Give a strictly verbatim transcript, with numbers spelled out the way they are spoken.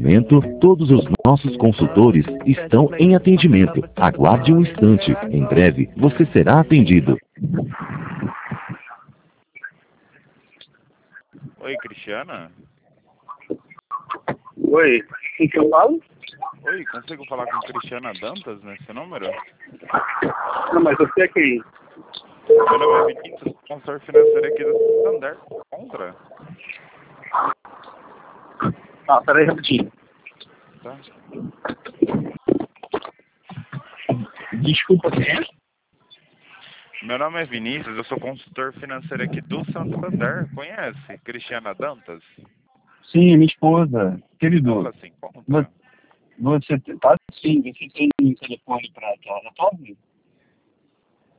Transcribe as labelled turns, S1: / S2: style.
S1: momento, todos os nossos consultores estão em atendimento. Aguarde um instante. Em breve, você será atendido.
S2: Oi, Cristiana?
S3: Oi, quem que eu falo?
S2: Oi, consigo falar com Cristiana Dantas nesse número?
S3: Não, mas você é quem?
S2: Meu nome é Vinícius, consultor financeiro aqui do Santander. Contra?
S3: Ah, peraí rapidinho.
S2: Tá.
S3: Desculpa, quem é?
S2: Meu nome é Vinícius, eu sou consultor financeiro aqui do Santander. Conhece Cristiana Dantas?
S3: Sim, é minha esposa. Querido,
S2: Ela se encontra?
S3: você tá sim, você tem um telefone para ela, pode?